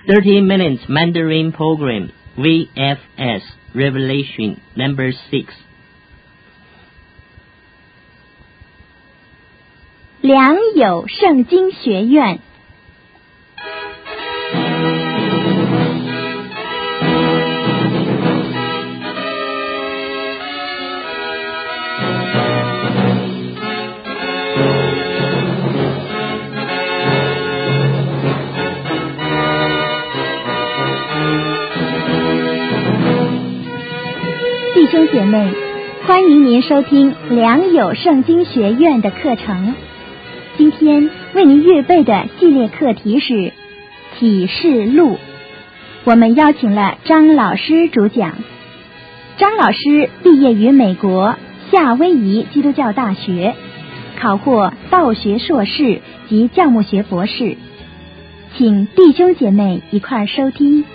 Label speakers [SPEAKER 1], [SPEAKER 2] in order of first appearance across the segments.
[SPEAKER 1] 30 Minutes Mandarin Program VFS Revelation Number 6
[SPEAKER 2] 良友圣经学院。弟兄姐妹，欢迎您收听良友圣经学院的课程。今天为您预备的系列课题是启示录，我们邀请了张老师主讲。张老师毕业于美国夏威夷基督教大学，考获道学硕士及教牧学博士，请弟兄姐妹一块收听。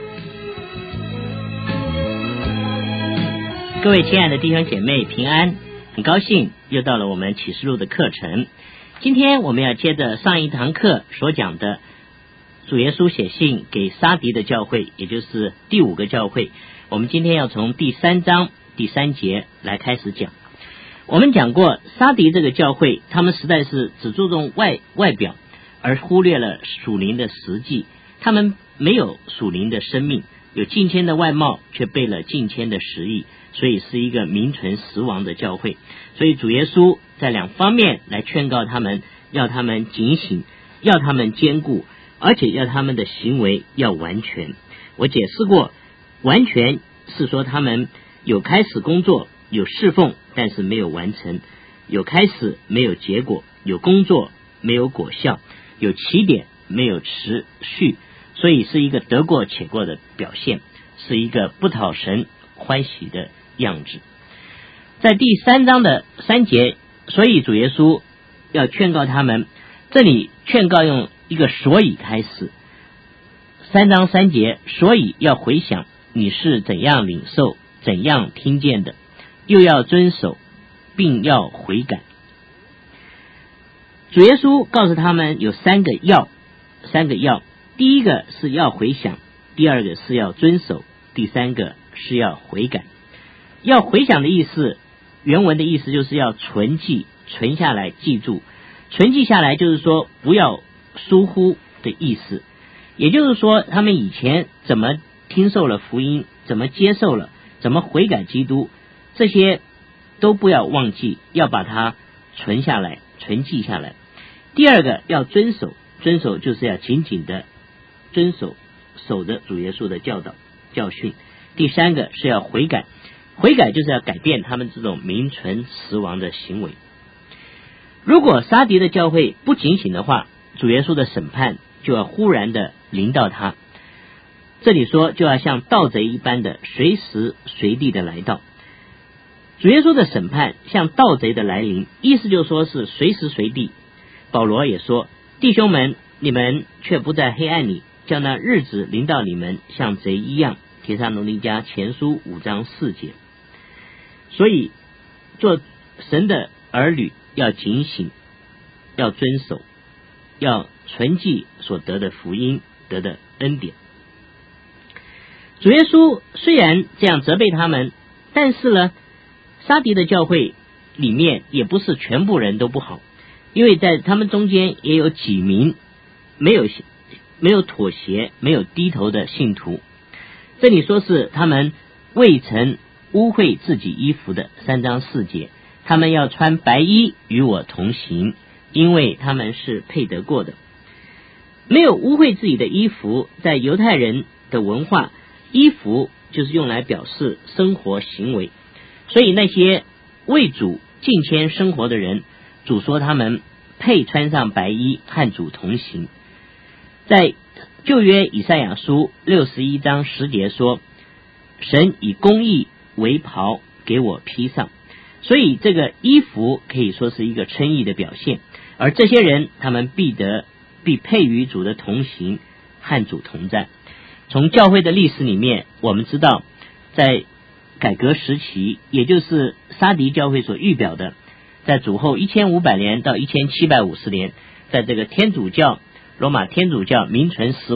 [SPEAKER 1] 各位亲爱的弟兄姐妹平安，很高兴又到了我们启示录的课程。今天我们要接着上一堂课所讲的主耶稣写信给撒狄的教会，也就是第5个教会，我们今天要从第3章第3节来开始讲。我们讲过撒狄这个教会，他们实在是只注重外表，而忽略了属灵的实际，他们没有属灵的生命，有敬虔的外貌，却背了敬虔的实意，所以是一个名存实亡的教会。所以主耶稣在2方面来劝告他们，要他们警醒，要他们坚固，而且要他们的行为要完全。我解释过，完全是说他们有开始工作，有侍奉，但是没有完成，有开始没有结果，有工作没有果效，有起点没有持续，所以是一个得过且过的表现，是一个不讨神欢喜的样子。在第3章的3节，所以主耶稣要劝告他们，这里劝告用一个所以开始。3章3节，所以要回想你是怎样领受，怎样听见的，又要遵守，并要悔改。主耶稣告诉他们有3个要，第一个是要回想，第二个是要遵守，第3个是要悔改。要回想的意思，原文的意思就是要存记，存下来，记住。存记下来就是说不要疏忽的意思，也就是说他们以前怎么听受了福音，怎么接受了，怎么悔改基督，这些都不要忘记，要把它存下来，存记下来。第二个要遵守，遵守就是要紧紧的遵守，守着主耶稣的教导教训。第3个是要悔改，悔改就是要改变他们这种名存实亡的行为。如果撒狄的教会不警醒的话，主耶稣的审判就要忽然的临到他。这里说就要像盗贼一般的随时随地的来到。主耶稣的审判像盗贼的来临，意思就说是随时随地。保罗也说，弟兄们，你们却不在黑暗里，叫那日子临到你们像贼一样。帖撒罗尼迦前书5章4节。所以做神的儿女要警醒，要遵守，要存记所得的福音，得的恩典。主耶稣虽然这样责备他们，但是呢，撒狄的教会里面也不是全部人都不好，因为在他们中间也有几名没有妥协，没有低头的信徒。这里说是他们未曾污秽自己衣服的3章4节，他们要穿白衣与我同行，因为他们是配得过的。没有污秽自己的衣服，在犹太人的文化，衣服就是用来表示生活行为，所以那些为主敬虔生活的人，主说他们配穿上白衣和主同行。在旧约以赛亚书61章10节说，神以公义为袍给我披上，所以这个衣服可以说是一个称义的表现。而这些人他们必配于主的同行，和主同在。从教会的历史里面，我们知道在改革时期，也就是撒狄教会所预表的，在主后1500年到1750年，在这个天主教罗马天主教名存实亡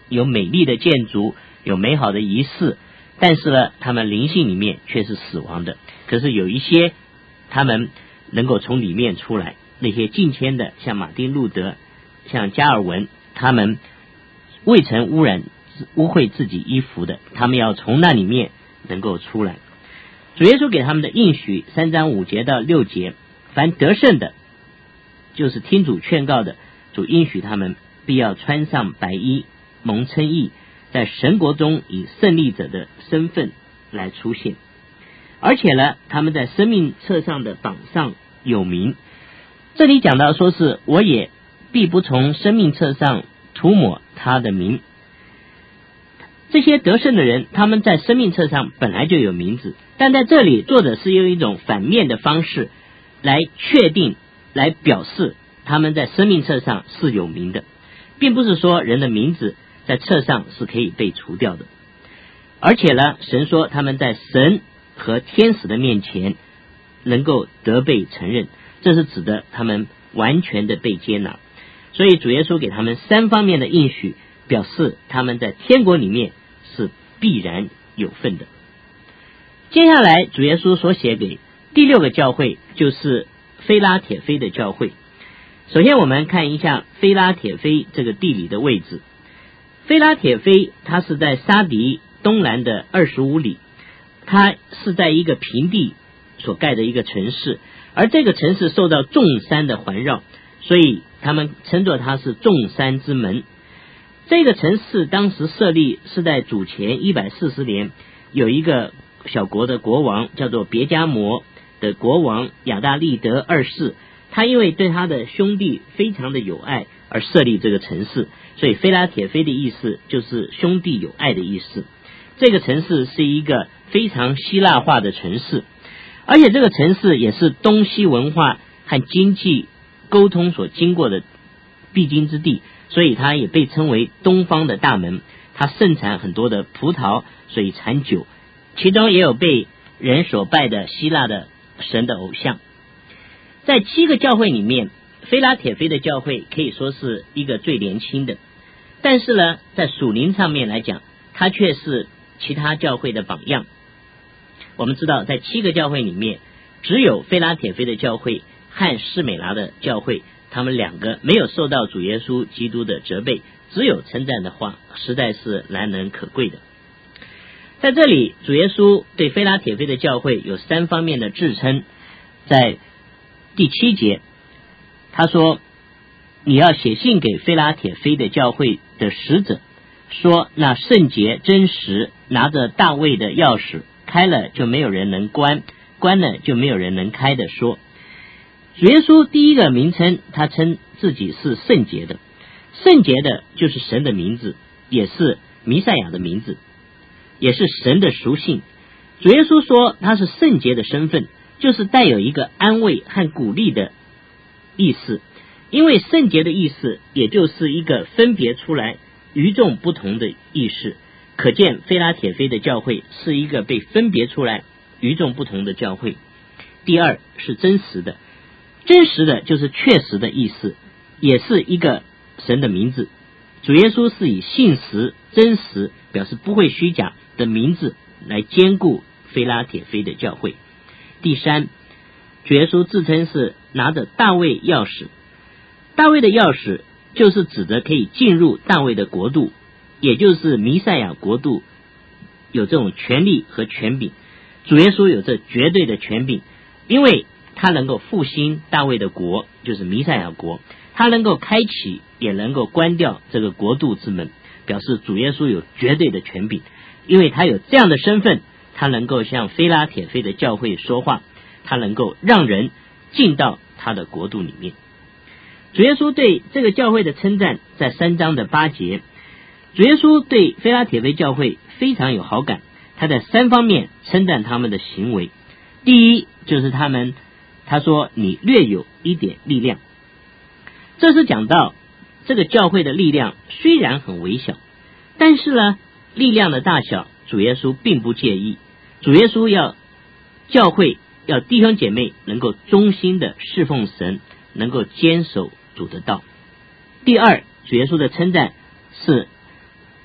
[SPEAKER 1] 有美丽的建筑，有美好的仪式，但是呢，他们灵性里面却是死亡的。可是有一些他们能够从里面出来，那些敬虔的，像马丁路德，像加尔文，他们未曾污秽自己衣服的，他们要从那里面能够出来。主耶稣给他们的应许3章5节到6节，凡得胜的，就是听主劝告的，主应许他们必要穿上白衣，蒙称义，在神国中以胜利者的身份来出现。而且呢，他们在生命册上的榜上有名。这里讲到说是我也必不从生命册上涂抹他的名。这些得胜的人，他们在生命册上本来就有名字，但在这里作者是用一种反面的方式来确定，来表示他们在生命册上是有名的，并不是说人的名字在册上是可以被除掉的。而且呢，神说他们在神和天使的面前能够得被承认，这是指的他们完全的被接纳。所以主耶稣给他们3方面的应许，表示他们在天国里面是必然有份的。接下来主耶稣所写给第6个教会，就是非拉铁非的教会。首先我们看一下非拉铁非这个地理的位置。非拉铁非它是在沙迪东南的25里，它是在一个平地所盖的一个城市，而这个城市受到众山的环绕，所以他们称作它是众山之门。这个城市当时设立是在主前140年，有一个小国的国王叫做别迦摩的国王亚大利德2世，他因为对他的兄弟非常的有爱而设立这个城市，所以非拉铁非的意思就是兄弟有爱的意思。这个城市是一个非常希腊化的城市，而且这个城市也是东西文化和经济沟通所经过的必经之地，所以它也被称为东方的大门。它盛产很多的葡萄，所以产酒，其中也有被人所拜的希腊的神的偶像。在7个教会里面，非拉铁非的教会可以说是一个最年轻的，但是呢，在属灵上面来讲，它却是其他教会的榜样。我们知道在7个教会里面，只有非拉铁非的教会和士美拿的教会，他们2个没有受到主耶稣基督的责备，只有称赞的话，实在是难能可贵的。在这里主耶稣对非拉铁非的教会有3方面的自称。在第7节他说，你要写信给非拉铁非的教会的使者，说那圣洁真实拿着大卫的钥匙，开了就没有人能关，关了就没有人能开的说。主耶稣第一个名称，他称自己是圣洁的。圣洁的就是神的名字，也是弥赛亚的名字，也是神的属性。主耶稣说他是圣洁的身份，就是带有一个安慰和鼓励的意思。因为圣洁的意思也就是一个分别出来与众不同的意思，可见非拉铁非的教会是一个被分别出来与众不同的教会。第二是真实的，真实的就是确实的意思，也是一个神的名字。主耶稣是以信实真实表示不会虚假的名字来兼顾非拉铁非的教会。第三，主耶稣自称是拿着大卫钥匙。大卫的钥匙就是指的可以进入大卫的国度，也就是弥赛亚国度，有这种权力和权柄。主耶稣有这绝对的权柄，因为他能够复兴大卫的国，就是弥赛亚国，他能够开启也能够关掉这个国度之门，表示主耶稣有绝对的权柄。因为他有这样的身份，他能够向非拉铁非的教会说话，他能够让人进到他的国度里面。主耶稣对这个教会的称赞在3章的8节。主耶稣对非拉铁非教会非常有好感，他在3方面称赞他们的行为。第一就是他说你略有一点力量，这是讲到这个教会的力量虽然很微小，但是呢，力量的大小主耶稣并不介意。主耶稣要教会要弟兄姐妹能够忠心的侍奉神，能够坚守主的道。第二，主耶稣的称赞是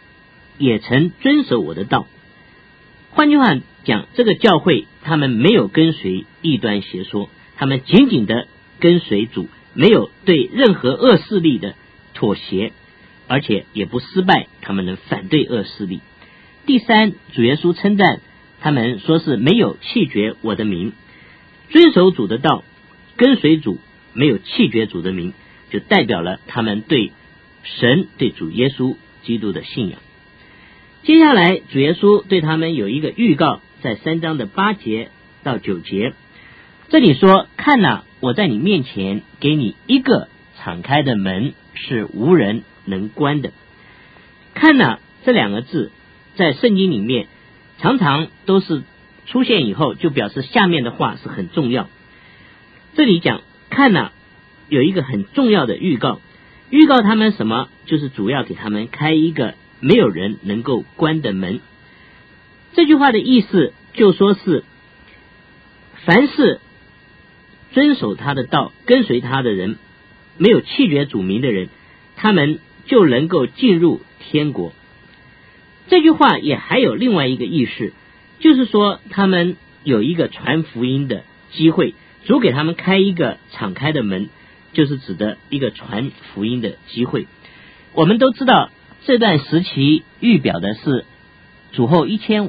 [SPEAKER 1] 也曾遵守我的道。换句话讲，这个教会他们没有跟随异端邪说，他们紧紧的跟随主，没有对任何恶势力的妥协，而且也不失败，他们能反对恶势力。第三，主耶稣称赞他们说是没有弃绝我的名，遵守主的道，跟随主，没有弃绝主的名，就代表了他们对神、对主耶稣基督的信仰。接下来主耶稣对他们有一个预告，在3章的8节到9节，这里说，看哪，我在你面前给你一个敞开的门，是无人能关的。看哪这2个字在圣经里面常常都是出现以后就表示下面的话是很重要。这里讲看哪有一个很重要的预告，预告他们什么？就是主要给他们开一个没有人能够关的门。这句话的意思就说是，凡是遵守他的道，跟随他的人，没有弃绝主名的人，他们就能够进入天国。这句话也还有另外一个意思，就是说他们有一个传福音的机会，主给他们开一个敞开的门，就是指的一个传福音的机会。我们都知道这段时期预表的是主后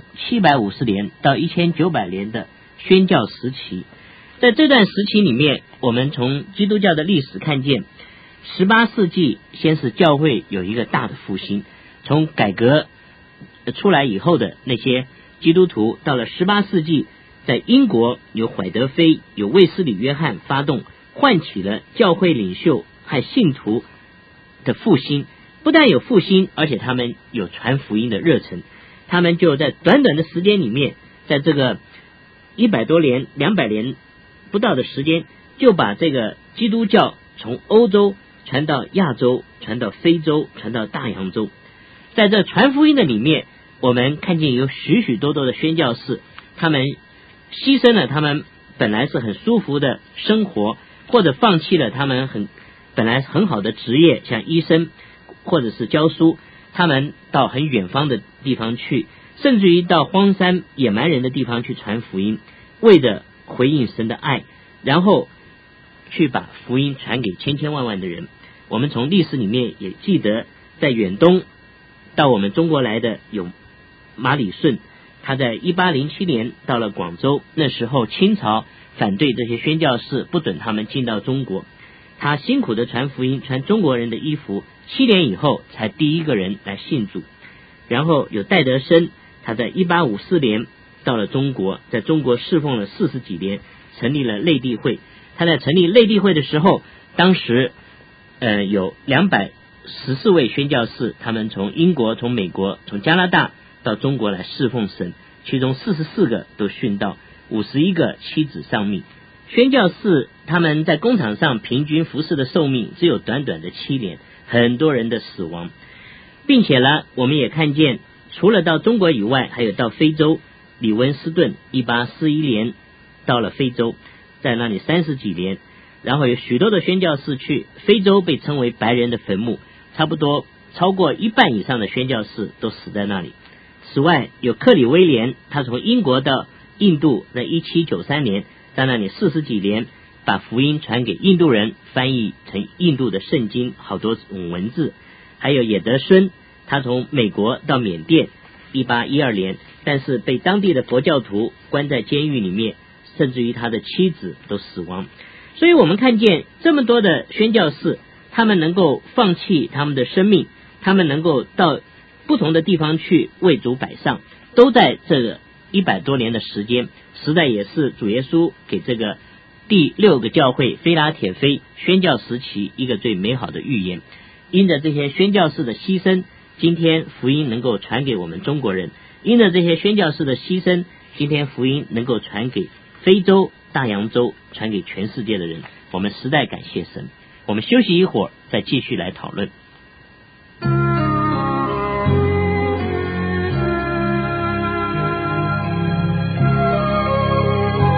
[SPEAKER 1] 1750年到1900年的宣教时期。在这段时期里面，我们从基督教的历史看见18世纪先是教会有一个大的复兴，从改革出来以后的那些基督徒，到了18世纪在英国有怀德菲有卫斯理约翰发动，唤起了教会领袖和信徒的复兴。不但有复兴，而且他们有传福音的热忱，他们就在短短的时间里面，在这个100多年200年不到的时间，就把这个基督教从欧洲传到亚洲，传到非洲，传到大洋洲。在这传福音的里面，我们看见有许许多多的宣教士，他们牺牲了他们本来是很舒服的生活，或者放弃了他们本来很好的职业，像医生或者是教书，他们到很远方的地方去，甚至于到荒山野蛮人的地方去传福音，为着回应神的爱，然后去把福音传给千千万万的人。我们从历史里面也记得，在远东到我们中国来的有马礼顺，他在1807年到了广州，那时候清朝反对这些宣教士，不准他们进到中国，他辛苦的传福音，穿中国人的衣服，7年以后才第一个人来信主。然后有戴德生，他在1854年到了中国，在中国侍奉了40几年，成立了内地会。他在成立内地会的时候，当时有214位宣教士，他们从英国、从美国、从加拿大到中国来侍奉神，其中44个都殉道，51个妻子丧命。宣教士他们在工厂上平均服侍的寿命只有短短的7年，很多人的死亡。并且呢，我们也看见除了到中国以外，还有到非洲，李温斯顿1841年到了非洲，在那里30几年，然后有许多的宣教士去非洲，被称为白人的坟墓，差不多超过1半以上的宣教士都死在那里。此外有克里威廉，他从英国到印度，在1793年在那里40几年，把福音传给印度人，翻译成印度的圣经，好多种文字。还有野德孙，他从美国到缅甸1812年，但是被当地的佛教徒关在监狱里面，甚至于他的妻子都死亡。所以我们看见这么多的宣教士，他们能够放弃他们的生命，他们能够到不同的地方去为主摆上，都在这个100多年的时间，实在也是主耶稣给这个第6个教会菲拉铁菲宣教时期一个最美好的预言。因着这些宣教士的牺牲，今天福音能够传给我们中国人；因着这些宣教士的牺牲，今天福音能够传给非洲、大洋洲，传给全世界的人。我们实在感谢神。我们休息一会儿，再继续来讨论。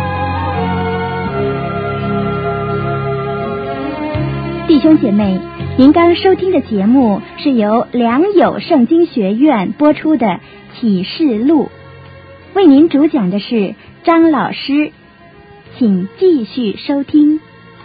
[SPEAKER 2] 弟兄姐妹， 您刚收听的节目是由良友圣经学院播出的《启示录》，为您主讲的是张老师，请继续收听。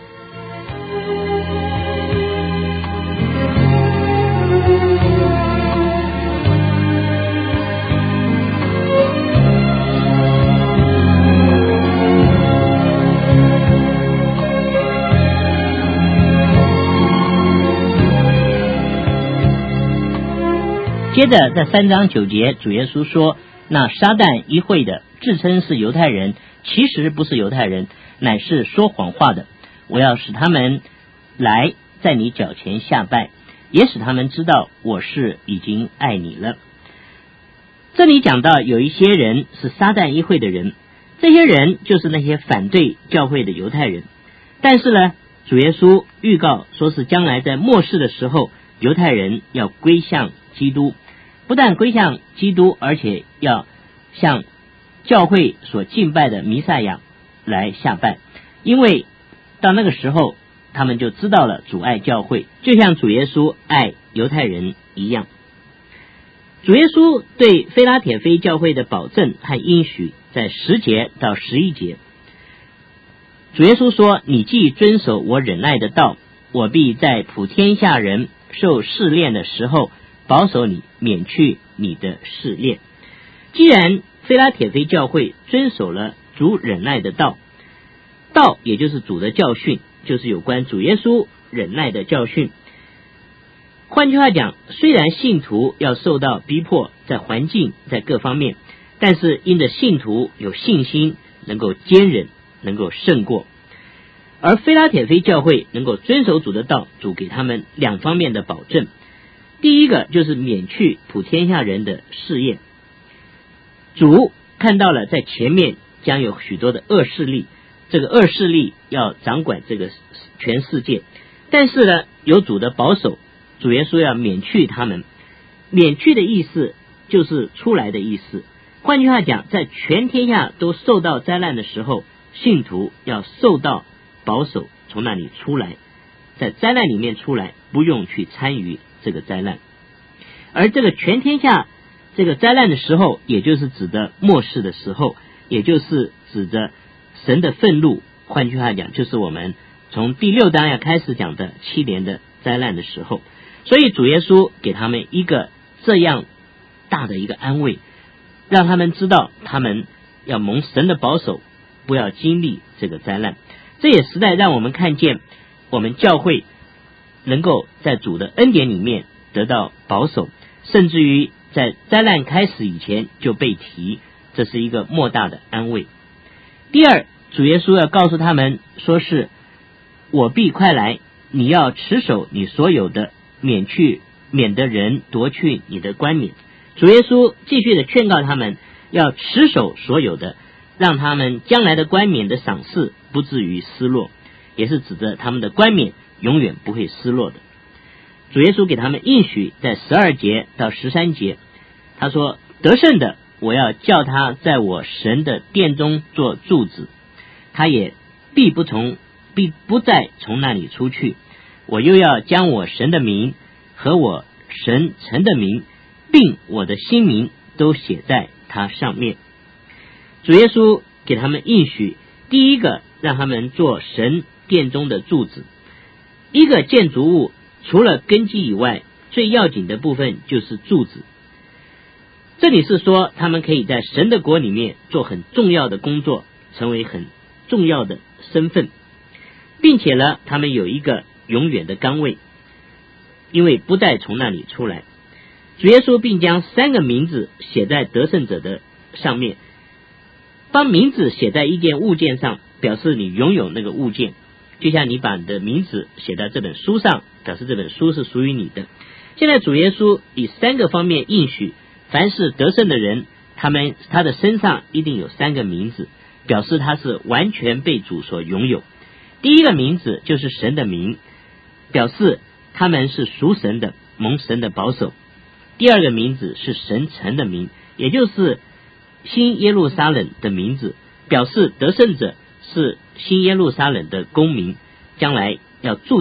[SPEAKER 1] 接着在3章9节，主耶稣说，那撒旦一会的自称是犹太人，其实不是犹太人，乃是说谎话的。我要使他们来在你脚前下拜，也使他们知道我是已经爱你了。这里讲到有一些人是撒旦一会的人，这些人就是那些反对教会的犹太人。但是呢，主耶稣预告说是将来在末世的时候，犹太人要归向基督，不但归向基督，而且要向教会所敬拜的弥赛亚来下拜，因为到那个时候他们就知道了主爱教会，就像主耶稣爱犹太人一样。主耶稣对非拉铁非教会的保证和应许在10节到11节，主耶稣说，你既遵守我忍耐的道，我必在普天下人受试炼的时候保守你，免去你的试炼。既然非拉铁非教会遵守了主忍耐的道，道也就是主的教训，就是有关主耶稣忍耐的教训。换句话讲，虽然信徒要受到逼迫，在环境在各方面，但是因着信徒有信心，能够坚忍，能够胜过。而非拉铁非教会能够遵守主的道，主给他们2方面的保证。第一个就是免去普天下人的试验，主看到了在前面将有许多的恶势力，这个恶势力要掌管这个全世界，但是呢，有主的保守，主耶稣要免去他们。免去的意思就是出来的意思，换句话讲，在全天下都受到灾难的时候，信徒要受到保守，从那里出来，在灾难里面出来，不用去参与这个灾难。而这个全天下这个灾难的时候，也就是指的末世的时候，也就是指着神的愤怒，换句话讲，就是我们从第6章要开始讲的7年的灾难的时候。所以主耶稣给他们一个这样大的一个安慰，让他们知道他们要蒙神的保守，不要经历这个灾难。这也实在让我们看见我们教会能够在主的恩典里面得到保守，甚至于在灾难开始以前就被提，这是一个莫大的安慰。第二，主耶稣要告诉他们说是我必快来，你要持守你所有的，免得人夺去你的冠冕。主耶稣继续的劝告他们要持守所有的，让他们将来的冠冕的赏赐不至于失落，也是指着他们的冠冕永远不会失落的。主耶稣给他们应许，在12节到13节，他说，得胜的，我要叫他在我神的殿中做柱子，他也必不再从那里出去。我又要将我神的名和我神城的名，并我的新名都写在他上面。主耶稣给他们应许，第一个让他们做神殿中的柱子。一个建筑物除了根基以外，最要紧的部分就是柱子。这里是说他们可以在神的国里面做很重要的工作，成为很重要的身份，并且呢，他们有一个永远的岗位，因为不再从那里出来。主耶稣并将3个名字写在得胜者的上面。把名字写在一件物件上，表示你拥有那个物件，就像你把你的名字写在这本书上，表示这本书是属于你的。现在主耶稣以3个方面应许，凡是得胜的人，他的身上一定有3个名字，表示他是完全被主所拥有。第一个名字就是神的名，表示他们是属神的，蒙神的保守。第二个名字是神城的名，也就是新耶路撒冷的名字，表示得胜者是新耶路撒冷的公民，将来要住在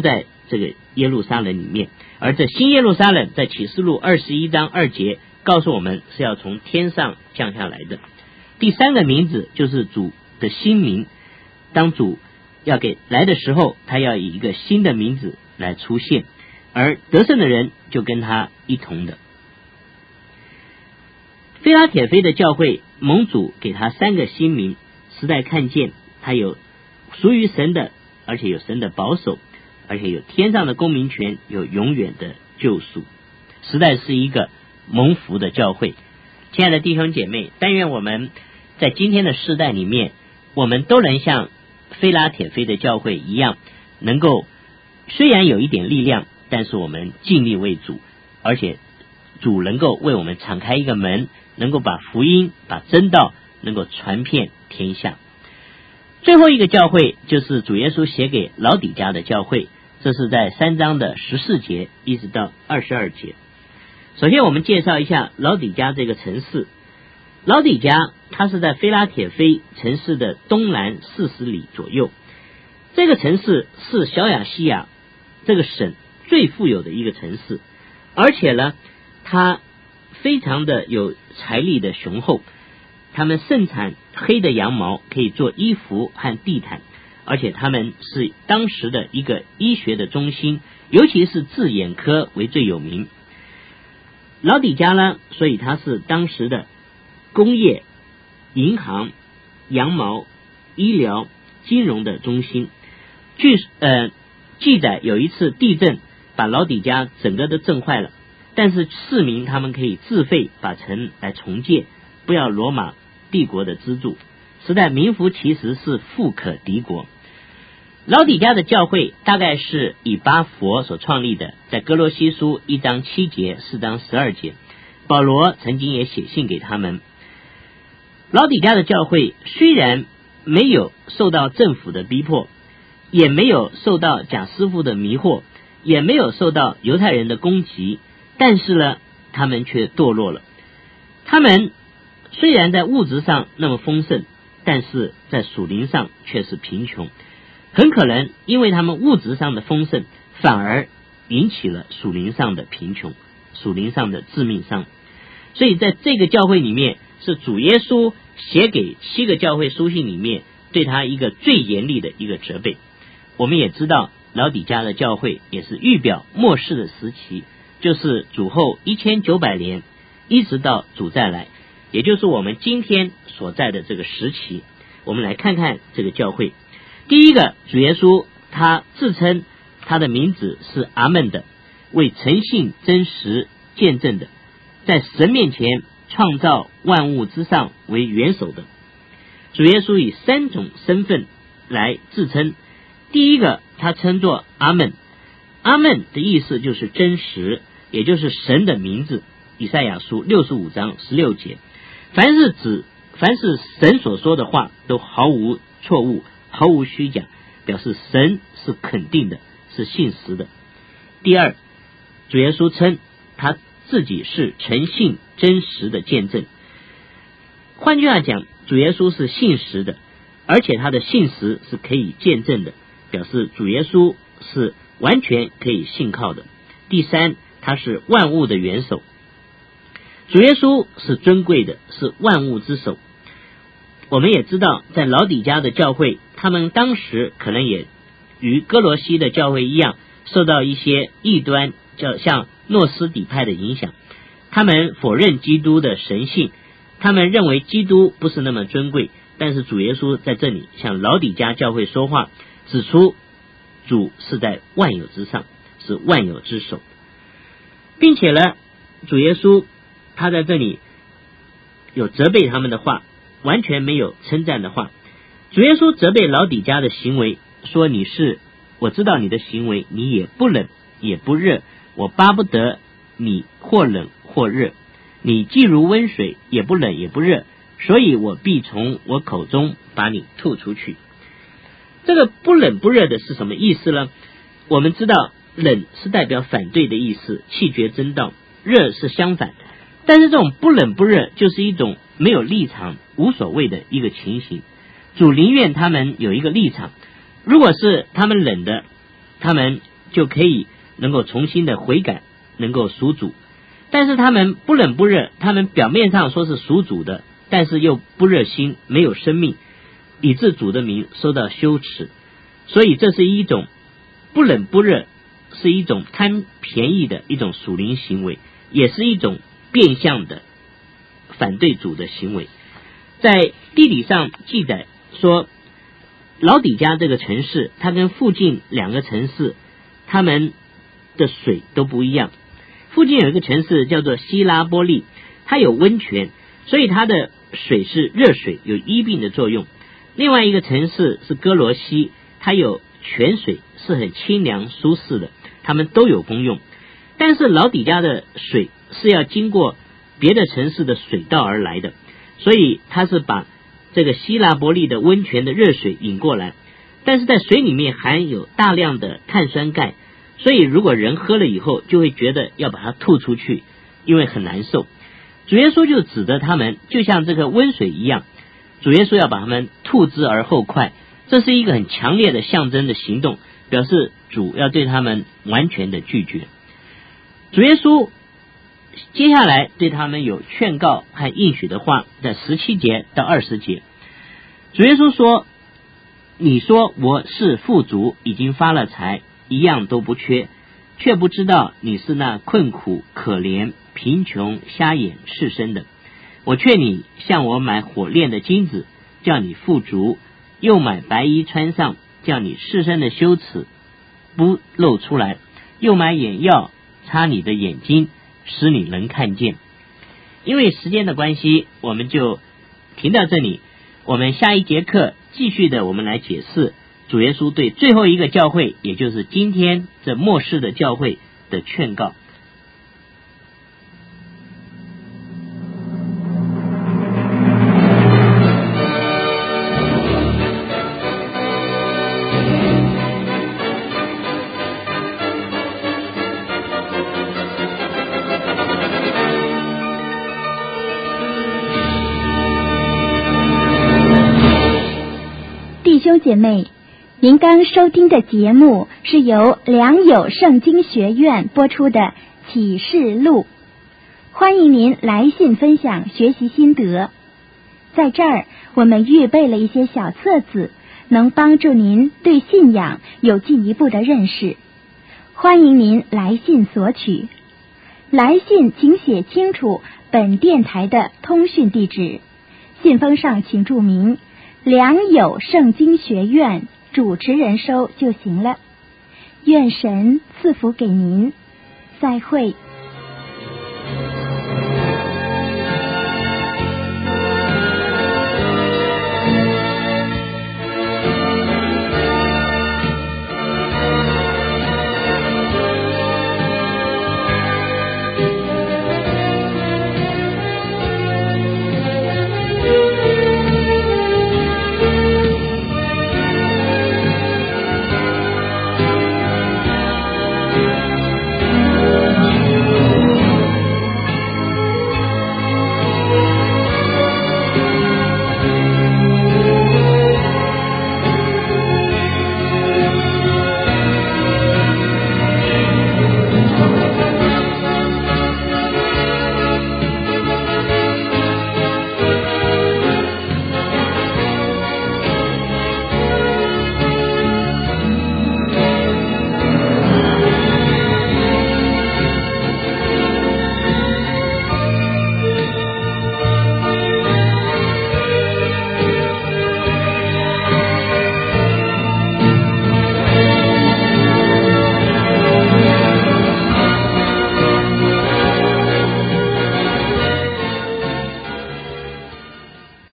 [SPEAKER 1] 这个耶路撒冷里面。而这新耶路撒冷在启示录21章2节告诉我们是要从天上降下来的。第三个名字就是主的新名，当主要给来的时候，他要以一个新的名字来出现，而得胜的人就跟他一同的。非拉铁非的教会蒙主给他三个新名，实在看见他有属于神的，而且有神的保守，而且有天上的公民权，有永远的救赎，实在是一个蒙福的教会。亲爱的弟兄姐妹，但愿我们在今天的世代里面，我们都能像非拉铁非的教会一样，能够虽然有一点力量，但是我们尽力为主，而且主能够为我们敞开一个门，能够把福音把真道能够传遍天下。最后一个教会就是主耶稣写给老底嘉的教会，这是在3章的14节一直到22节。首先我们介绍一下老底嘉这个城市。老底嘉它是在非拉铁非城市的东南40里左右，这个城市是小亚细亚这个省最富有的一个城市，而且呢它非常的有财力的雄厚，他们盛产黑的羊毛，可以做衣服和地毯，而且他们是当时的一个医学的中心，尤其是治眼科为最有名。老底嘉呢，所以它是当时的工业、银行、羊毛、医疗、金融的中心。记载有一次地震把老底嘉整个都震坏了，但是市民他们可以自费把城来重建，不要罗马帝国的资助，实在名副其实是富可敌国。老底嘉的教会大概是以巴佛所创立的，在哥罗西书1章7节4章12节，保罗曾经也写信给他们。老底嘉的教会虽然没有受到政府的逼迫，也没有受到假师傅的迷惑，也没有受到犹太人的攻击，但是呢他们却堕落了。他们虽然在物质上那么丰盛，但是在属灵上却是贫穷，很可能因为他们物质上的丰盛，反而引起了属灵上的贫穷，属灵上的致命伤。所以在这个教会里面，是主耶稣写给7个教会书信里面对他一个最严厉的一个责备。我们也知道老底嘉的教会也是预表末世的时期，就是主后1900年一直到主再来，也就是我们今天所在的这个时期。我们来看看这个教会。第一个，主耶稣他自称他的名字是阿们的，为诚信真实见证的，在神面前创造万物之上为元首的。主耶稣以3种身份来自称。第一个，他称作阿们，阿们的意思就是真实，也就是神的名字。以赛亚书65章16节，凡是神所说的话都毫无错误，毫无虚假，表示神是肯定的，是信实的。第二，主耶稣称他自己是诚信真实的见证。换句话讲，主耶稣是信实的，而且他的信实是可以见证的，表示主耶稣是完全可以信靠的。第三，他是万物的元首。主耶稣是尊贵的，是万物之首。我们也知道在老底嘉的教会，他们当时可能也与哥罗西的教会一样，受到一些异端像诺斯底派的影响，他们否认基督的神性，他们认为基督不是那么尊贵。但是主耶稣在这里向老底嘉教会说话，指出主是在万有之上，是万有之首，并且呢，主耶稣他在这里有责备他们的话，完全没有称赞的话。主耶稣责备老底嘉的行为，说我知道你的行为，你也不冷也不热，我巴不得你或冷或热，你既如温水，也不冷也不热，所以我必从我口中把你吐出去。这个不冷不热的是什么意思呢？我们知道冷是代表反对的意思，弃绝真道，热是相反，但是这种不冷不热就是一种没有立场无所谓的一个情形。主宁愿他们有一个立场，如果是他们冷的，他们就可以能够重新的悔改，能够属主。但是他们不冷不热，他们表面上说是属主的，但是又不热心，没有生命，以致主的名受到羞耻。所以这是一种不冷不热，是一种贪便宜的一种属灵行为，也是一种变相的反对主的行为。在地理上记载说，老底嘉这个城市，它跟附近2个城市，他们的水都不一样。附近有一个城市叫做希拉波利，它有温泉，所以它的水是热水，有医病的作用。另外一个城市是哥罗西，它有泉水，是很清凉舒适的，它们都有功用。但是老底嘉的水是要经过别的城市的水道而来的，所以它是把这个希拉波利的温泉的热水引过来，但是在水里面含有大量的碳酸钙，所以如果人喝了以后就会觉得要把它吐出去，因为很难受。主耶稣就指责他们就像这个温水一样，主耶稣要把他们吐之而后快，这是一个很强烈的象征的行动，表示主要对他们完全的拒绝。主耶稣接下来对他们有劝告和应许的话，在17节到20节。主耶稣说，你说我是富足，已经发了财，一样都不缺，却不知道你是那困苦可怜贫穷瞎眼赤身的。我劝你向我买火炼的金子，叫你富足，又买白衣穿上，叫你赤身的羞耻不露出来，又买眼药擦你的眼睛，使你能看见。因为时间的关系，我们就停到这里。我们下一节课继续的，我们来解释主耶稣对最后一个教会，也就是今天这末世的教会的劝告。
[SPEAKER 2] 弟兄姐妹，您刚收听的节目是由良友圣经学院播出的启示录，欢迎您来信分享学习心得。在这儿，我们预备了一些小册子，能帮助您对信仰有进一步的认识。欢迎您来信索取。来信请写清楚本电台的通讯地址，信封上请注明良友圣经学院主持人收就行了。愿神赐福给您，再会。